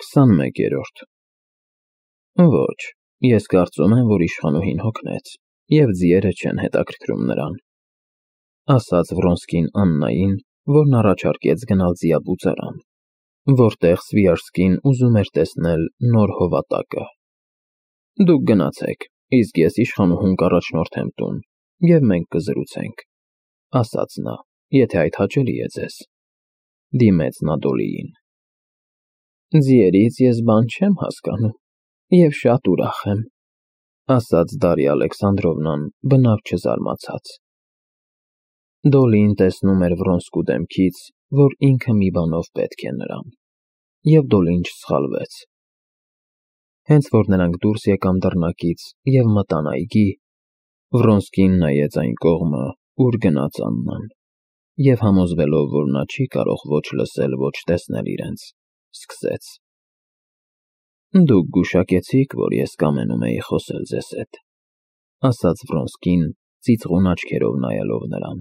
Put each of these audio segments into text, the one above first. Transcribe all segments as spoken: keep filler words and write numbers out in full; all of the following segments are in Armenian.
քսանմեկերորդ Ոչ, ես կարծում եմ, որ իշխանուհին հոգնեց, և ձիերը չեն հետաքրքրում նրան, ասաց Վրոնսկին Աննային, որն առաջարկեց գնալ ձիաբուծարան, որտեղ Սվիաժսկին ուզում էր տեսնել նոր հովատակը։ Դուք գնացեք, իսկ ես իշխանուհուն կառաջնորդեմ տուն, և մենք կզրուցենք, ասաց նա, եթե այդ հաճելի է ձեզ։ Դիմեց նա Դոլիին։ Ձիերից ես բան չեմ հասկանում, և շատ ուրախ եմ, ասաց Դարիա Ալեքսանդրովնան բնավ չզարմացած։ Դոլին տեսնում էր Վրոնսկու դեմքից, որ ինքը մի բանով պետք է նրան, և Դոլին չսխալվեց։ Հենց որ նրանք դուրս եկան դռնակից և մտան այգի, Վրոնսկին նայեց այն կողմը, ուր գնաց Աննան, և համոզվելով, որ նա չի կարող ոչ լսել, ոչ տեսնել իրենց, սկսեց. Դուք գուշակեցիք, որ ես կամենում էի խոսել ձեզ հետ, ասաց Վրոնսկին, ծիծաղուն աչքերով նայելով նրան։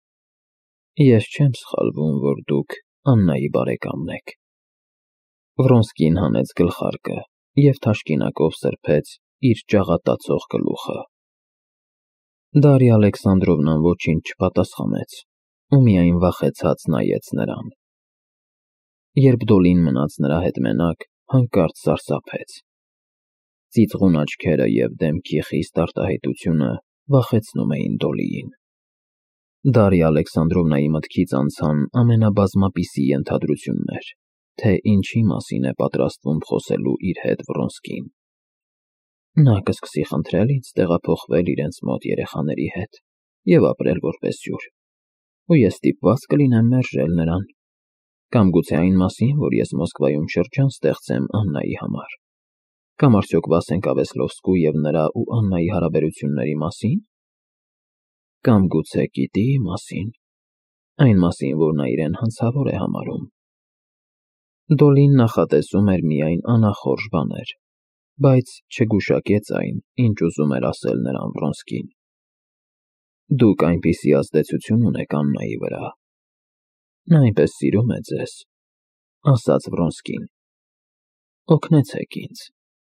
Ես չեմ սխալվում, որ դուք Աննայի բարեկամն եք։ Վրոնսկին հանեց գլխարկը և թաշկինակով սրբեց իր ճաղատացող գլուխը։ Դարիա Ալեքսանդրովնան ոչինչ չպատասխանեց ու միայն վախեցած նայեց նրան։ Երբ Դոլին մնաց նրա հետ մենակ, հանկարծ սարսափեց։ Ծիծաղուն աչքերը և դեմքի խիստ արտահայտությունը վախեցնում էին Դոլիին։ Դարիա Ալեքսանդրովնայի մտքից անցան ամենաբազմապիսի ենթադրություններ, թե ինչի մասին է պատրաստվում խոսելու իր հետ Վրոնսկին։ Նա կսկսի խնդրել ինձ տեղափոխվել իրենց մոտ երեխաների հետ և ապրել որպես հյուր, ու ես ստիպված կլինեմ մերժել նրան, կամ գուցե այն մասին, որ ես Մոսկվայում շրջան ստեղծեմ Աննայի համար, կամ արդյոք վասենք Ավեսլովսկու և նրա ու Աննայի հարաբերությունների մասին, կամ գուցե գիտի մասին, այն մասին, որ նա իրեն հանցավոր է համարում։ Դոլին նախատեսում էր միայն անախորժ բաներ, բայց չգուշակեց այն, ինչ ուզում էր ասել նրան Վրոնսկին։ Դուք այնպիսի ազդեցություն ունեք Աննայի վրա։ Նա այնպես սիրում է ձեզ, ասաց Վրոնսկին։ Օգնեցեք ինձ։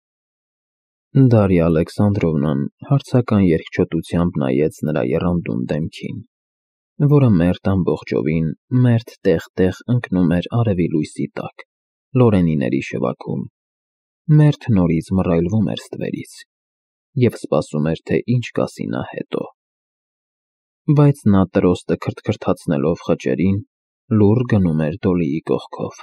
Դարիա Ալեքսանդրովնան հարցական երկչոտությամբ նայեց նրա եռանդուն դեմքին, որը մերթ ամբողջովին մերթ տեղ-տեղ ընկնում էր արևի լույսի տակ, լորենիների շվաքում, մերթ նորից մռայլվում էր ստվերից և սպասում էր, թե ինչ կասի նա հետո։ Բայց նա տրոստը քրթքրթացնելով խճերին, լուռ գնում էր Դոլիի կողքով։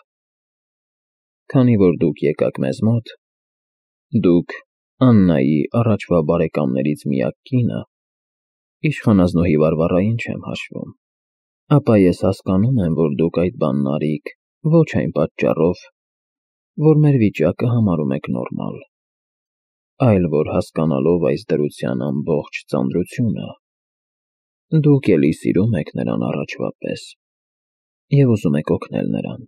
Քանի որ դուք եկաք մեզ մոտ, դուք Աննայի առաջվա բարեկամներից միակ կինը, իշխանազնուհի Վարվարային չեմ հաշվում, ապա ես հասկանում եմ, որ դուք այդ բանն արիք ոչ այն պատճառով, որ մեր վիճակը համարում եք նորմալ, այլ որ հասկանալով այս դրության ամբողջ ծանրությունը, դուք էլի սիրում եք նրան առաջվա պես և ուզում եք օգնել նրան։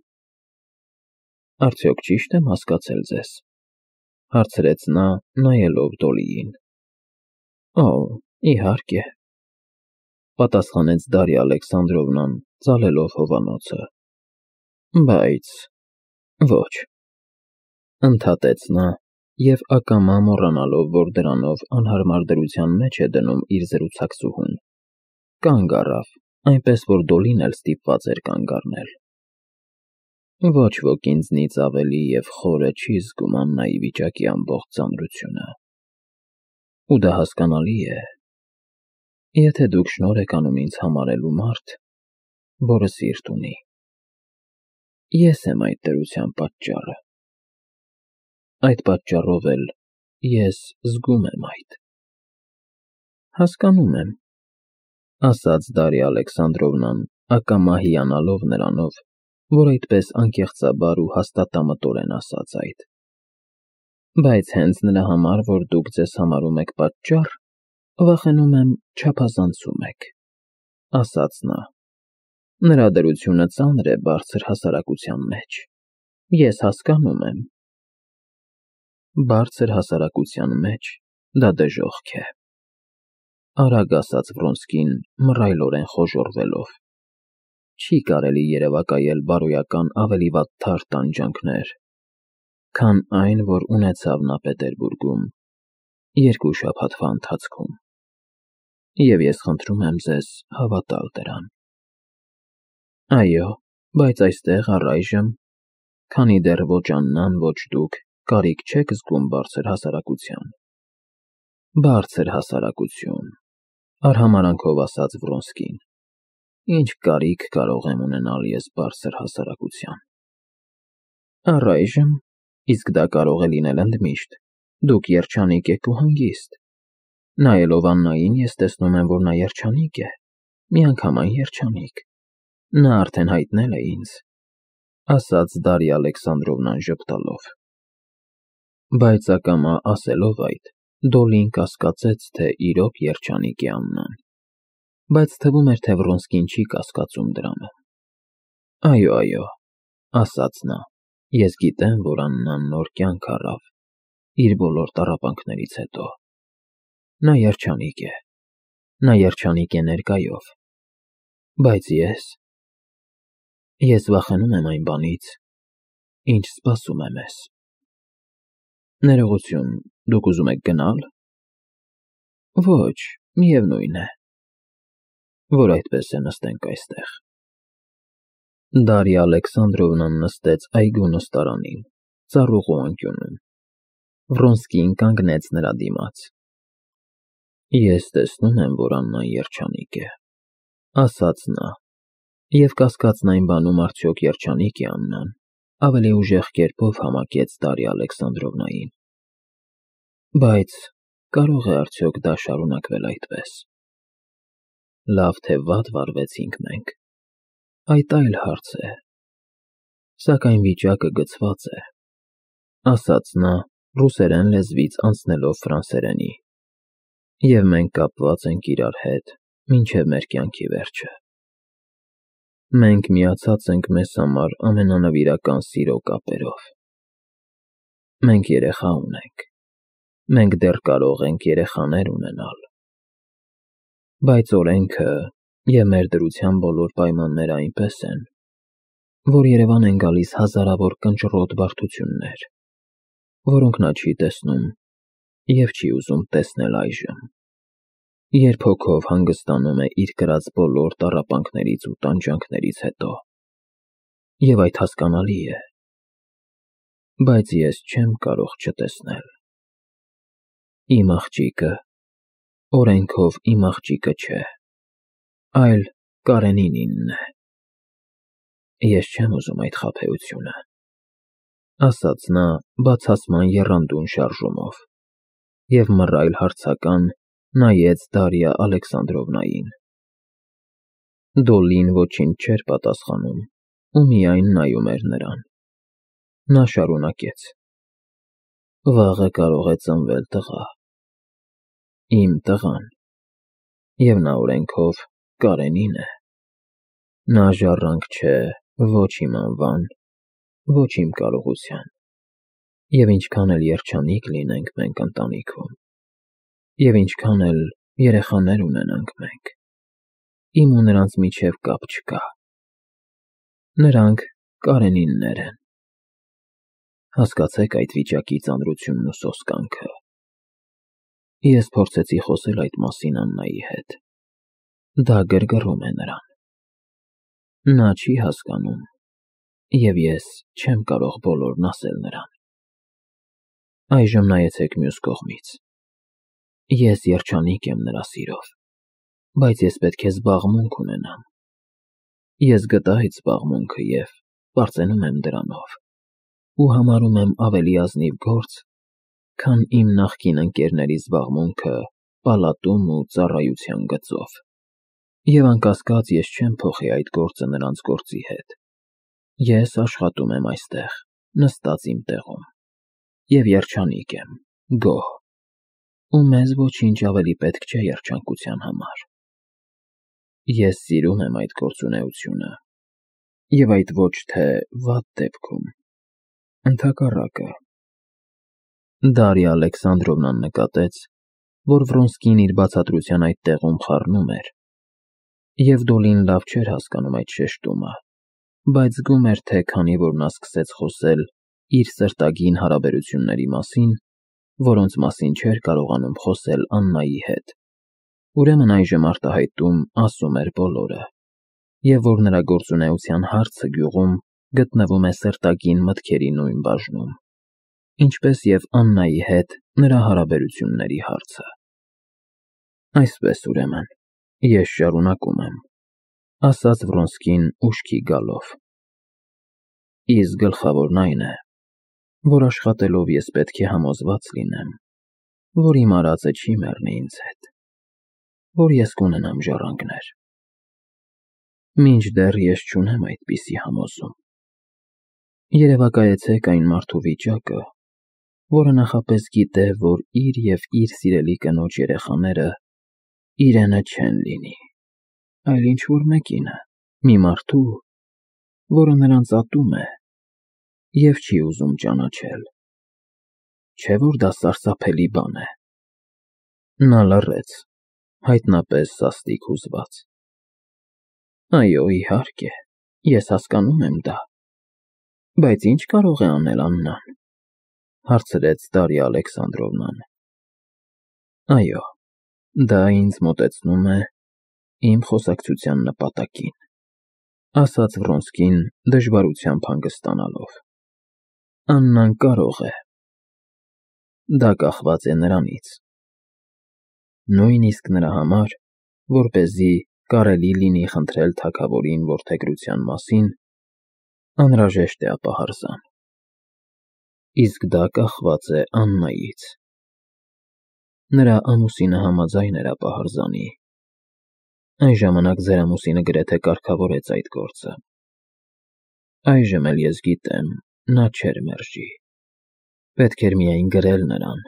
Արդյոք ճի՞շտ եմ հասկացել ձեզ, հարցրեց նա, նայելով Դոլիին։ Օ, իհարկե, պատասխանեց Դարիա Ալեքսանդրովնան, ծալելով հովանոցը։ Բայց ոչ, ընդհատեց նա և ակամա մոռանալով, որ դրանով անհարմար դրության մեջ է դնում իր զրուցակցուհուն, կանգ առավ, այնպես որ Դոլին էլ ստիպված էր կանգ առնել։ Ոչ ոք ինձնից ավելի և խորը չի զգում Աննայի վիճակի ամբողջ ծանրությունը։ Ու դա հասկանալի է, եթե դուք շնորհ եք անում ինձ համարելու մարդ, որը սիրտ ունի։ Ես եմ այդ դրության պատճառը։ Այդ պատճառով էլ ես զգում եմ այդ։ Հասկանում եմ, ասաց Դարիա Ալեքսանդրովնան, ակամա հիանալով նրանով, որ այդպես անկեղծաբար ու հաստատամտորեն ասաց այդ։ Բայց հենց նրա համար, որ դուք ձեզ համարում եք պատճառ, վախենում եմ չափազանցում եք, ասաց նա։ Նրա դրությունը ծանր է բարձր հասարակության մեջ, ես հասկանում եմ։ Բարձր հասարակության մեջ դա դժոխք է, արագ ասաց Վրոնսկին, մռայլորեն խոժոռվելով։ Չի կարելի երևակայել բարոյական ավելի վատ թարմ տանջանքներ, քան այն, որ ունեցավ նա Պետերբուրգում երկու շաբաթվա ընթացքում։ Եվ ես խնդրում եմ ձեզ հավատալ դրան։ Այո, բայց այստեղ առայժմ, քանի դեռ ոչ Աննան, ոչ դուք կարիք չեք զգում բարձր հասարակության։ Բարձր հասարակություն, արհամարանքով ասաց Վրոնսկին։ Ինչ կարիք կարող եմ ունենալ ես բարձր հասարակության։ Առայժմ, իսկ դա կարող է լինել ընդմիշտ, դուք երջանիկ եք ու հանգիստ։ Նայելով Աննային, ես տեսնում եմ, որ նա երջանիկ է, միանգամայն երջանիկ։ Նա արդեն հայտնել է ինձ, ասաց Դարիա Ալեքսանդրովնան ժպտալով։ Բայց ակամա ասելով այդ, Դոլին կասկածեց, թե իրոք երջանիկ է Աննան, բայց թվում էր, թե Վրոնսկին չի կասկածում դրանում։ Այո, այո, ասաց նա, ես գիտեմ, որ Աննան նոր կյանք առավ, իր բոլոր տառապանքներից հետո։ Նա երջանիկ է, նա երջանիկ է ներկայով, բայց ես… Ես վախենում եմ այն բանից, ինչ սպասում է մեզ։ Ներողություն, դուք ուզում եք գնալ։ Ոչ, միևնույն է, որ այդպես է, նստենք այստեղ։ Դարիա Ալեքսանդրովնան նստեց այգու նստարանին, ծառուղու անկյունում։ Վրոնսկին կանգնեց նրա դիմաց։ Ես տեսնում եմ, որ Աննան երջանիկ է, ասաց նա, և կասկածն այն բանում արդյոք երջանիկ է Աննան, ավելի ուժեղ կերպով համակեց Դարիա Ալեքսանդրովնային։ Բայց կարող է արդյոք դա շարունակվել այդպես։ Լավ թե վատ վարվեցինք մենք, այդ այլ հարց է, սակայն վիճակը գծված է, ասաց նա, ռուսերեն լեզվից անցնելով ֆրանսերենի, և մենք կապված ենք իրար հետ մինչև մեր կյանքի վերջը։ Մենք միացած ենք մեզ համար ամենանվիրական սիրո կապերով։ Մենք երեխա ունենք, մենք դեռ կարող ենք երեխաներ ունենալ։ Բայց օրենքը և մեր դրության բոլոր պայմանները այնպես են, որ Երևան են գալիս հազարավոր կնճռոտ բարդություններ, որոնք նա չի տեսնում և չի ուզում տեսնել այժմ, երբ հոգով հանգստանում է իր կրած բոլոր տառապանքներից ու տանջանքներից հետո, և այդ հասկանալի է, բայց ես չեմ կարող չտեսնել։ Իմ աղջիկը օրենքով իմ աղջիկը չէ, այլ Կարենինինն է։ Ես չեմ ուզում այդ խաբեությունը, ասաց նա բացասման եռանդուն շարժումով, և մռայլ հարցական նայեց Դարիա Ալեքսանդրովնային։ Դոլին ոչինչ չէր պատասխանում ու միայն նայում էր նրան։ Նա շարունակեց. Վաղը կարող է ծնվել տղա, իմ տղան, և նա օրենքով Կարենին է։ Նա ժառանգ չէ ոչ իմ անվան, ոչ իմ կարողության, և ինչքան էլ երջանիկ լինենք մենք ընտանիքում, և ինչքան էլ երեխաներ ունենանք մենք, իմ ու նրանց միջև կապ չկա։ Նրանք Կարենիններ են։ Հասկացեք այդ վիճակի ծանրությունն ու սոսկանքը։ Ես փորձեցի խոսել այդ մասին Աննայի հետ։ Դա գրգռում է նրան։ Նա չի հասկանում, և ես չեմ կարող բոլորն ասել նրան։ Այժմ նայեցեք մյուս կողմից։ Ես երջանիկ եմ նրա սիրով, բայց ես պետք է զբաղմունք ունենամ։ Ես գտա այդ զբաղմունքը և պարծենում եմ դրանով ու համարում եմ ավելի ազնիվ գործ, քան իմ նախկին ընկերների զբաղմունքը պալատում ու ծառայության գծով։ Եվ անկասկած ես չեմ փոխի այդ գործը նրանց գործի հետ։ Ես աշխատում եմ այստեղ, նստած իմ տեղում, և երջանիկ եմ, գոհ, ու մեզ ոչինչ ավելի պետք չէ երջանկության համար։ Ես սիրում եմ այդ գործունեությունը, և այդ ոչ թե վատ դեպքում, ընդհակառակը։ Դարիա Ալեքսանդրովնան նկատեց, որ Վրոնսկին իր բացատրության այդ տեղում խառնում էր, և Դոլին լավ չէր հասկանում այդ շեշտումը, բայց զգում էր, թե քանի որ նա սկսեց խոսել, իր սրտագին հարաբերությունների մասին, որոնց մասին չէր կարողանում խոսել Աննայի հետ, ուրեմն այժմ արտահայտում ասում էր բոլորը, և որ նրա գործունեության հարցը գյուղում գտնվում է սրտագին մտքերի նույն բաժնում, ինչպես և Աննայի հետ նրա հարաբերությունների հարցը։ Այսպես ուրեմն, ես շարունակում եմ, ասաց Վրոնսկին ուշքի գալով։ Իսկ գլխավորն այն է, որ աշխատելով ես պետք է համոզված լինեմ, որ իմ արածը չի մեռնի ինձ հետ, որ ես կունենամ ժառանգներ։ Մինչդեռ ես չունեմ այդպիսի համոզում։ Երևակայեցեք այն մարդու վիճակը, որը նախապես գիտե, որ իր և իր սիրելի կնոջ երեխաները իրենը չեն լինի, այլ ինչ-որ մեկինը, մի մարդու, որը նրանց ատում է և չի ուզում ճանաչել։ Չէ՞ որ դա սարսափելի բան է։ Նա լռեց, հայտնապես սաստիկ հուզված։ Այո, իհարկե, ես հասկանում եմ դա, բայց ի՞նչ կարող է անել Աննան, հարցրեց Դարիա Ալեքսանդրովնան։ Այո, դա ինձ մոտեցնում է իմ խոսակցության նպատակին, ասաց Վրոնսկին դժվարությամբ հանգստանալով։ Աննան կարող է։ Դա կախված է նրանից։ Նույնիսկ նրա համար, որպեսզի կարելի լինի խնդրել թագավորին որդեգրության մասին, անհրաժեշտ է ապահարզան։ Իսկ դա կախված է Աննայից։ Նրա ամուսինը համաձայն էր ապահարզանի։ Այն ժամանակ ձեր ամուսինը գրեթե կարգավորեց այդ գործը։ Այժմ էլ ես գիտեմ, նա չէր մերժի։ Պետք էր միայն գրել նրան։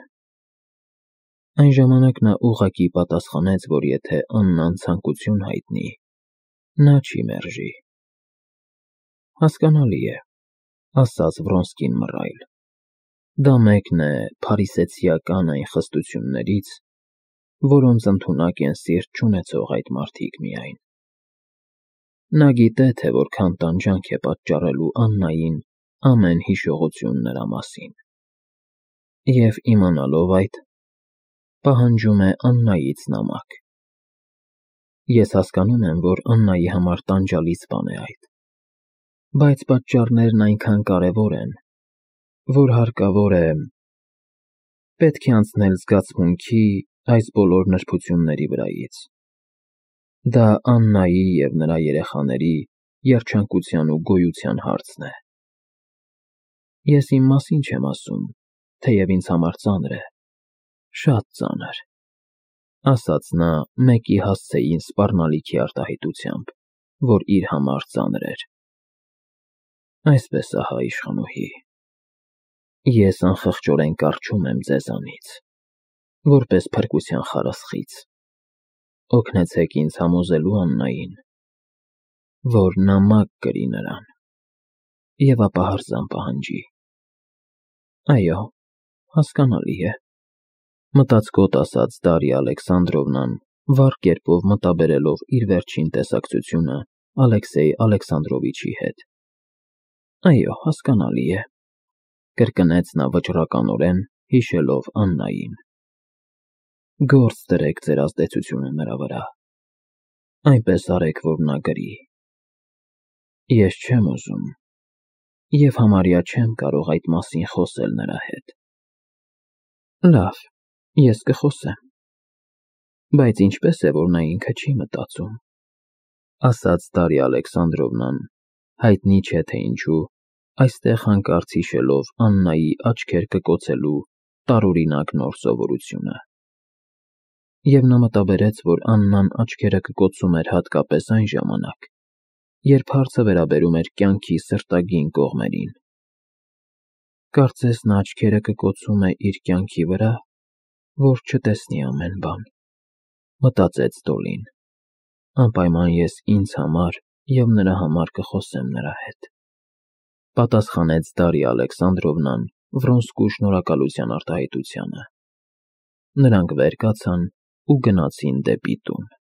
Այն ժամանակ նա ուղղակի պատասխանեց, որ եթե Աննան ցանկություն հայտնի, նա չի մերժի։ Հասկանալի է, ասաց Վրոնսկին մռայլ։ Դա մեկն է փարիսեցիական այն խստություններից, որոնց ընդունակ են սիրտ չունեցող այդ մարդիկ միայն։ Նա գիտե, թե որքան տանջանք է պատճառելու Աննային ամեն հիշողություն նրա մասին։ Եվ իմանալով այդ, պահանջում է Աննայից նամակ։ Ես հասկանում եմ, որ Աննայի համար տանջալից բան է այդ, բայց պատճառներն այնքան կարևոր են, որ հարկավոր է… պետք է անցնել զգացմունքի այս բոլոր նրբությունների վրայից։ Դա Աննայի և նրա երեխաների երջանկության ու գոյության հարցն է։ Ես իմ մասին չեմ ասում, թեև ինձ համար ծանր է, շատ ծանր, ասաց նա մեկի հասցեին սպառնալիքի արտահայտությամբ, որ իր համար ծանր էր։ Այսպես ահա, իշխանուհի, ես անխղճորեն կառչում եմ ձեզանից, որպես փրկության խարսխից, օգնեցեք ինձ համոզելու Աննային, որ նամակ գրի նրան և ապահարզան պահանջի։ Այո, հասկանալի է, մտածկոտ ասաց Դարիա Ալեքսանդրովնան, վառ կերպով մտաբերելով իր վերջին տեսակցությունը Ալեքսեյ Ալեքսանդրովիչի հետ։ Այո, հասկանալի է, կրկնեց նա վճռականորեն, հիշելով Աննային։ Գործ դրեք ձեր ազդեցությունը նրա վրա, այնպես արեք, որ նա գրի։ Ես չեմ ուզում և համարյա չեմ կարող այդ մասին խոսել նրա հետ։ Լավ, ես կխոսեմ, բայց ինչպես է, որ նա ինքը չի մտածում, ասաց Դարիա Ալեքսանդրովնան, հայտնի չէ թե ինչու, այստեղ հանկարծ հիշելով Աննայի աչքեր կկոցելու տարօրինակ նոր սովորությունը։ Եվ նա մտաբերեց, որ Աննան աչքերը կկոցում էր հատկապես այն ժամանակ, երբ հարցը վերաբերում էր կյանքի սրտագին կողմերին։ Կարծես նա աչքերը կկոցում է իր կյանքի վրա, որ չտեսնի ամեն բան, մտածեց Դոլին։ Անպայման ես ինձ համար և նրա համար կխոսեմ նրա հետ, պատասխանեց Դարիա Ալեքսանդրովնան Վրոնսկու շնորհակալության արտահայտությանը։ Նրանք վեր կացան ու գնացին դեպի տուն։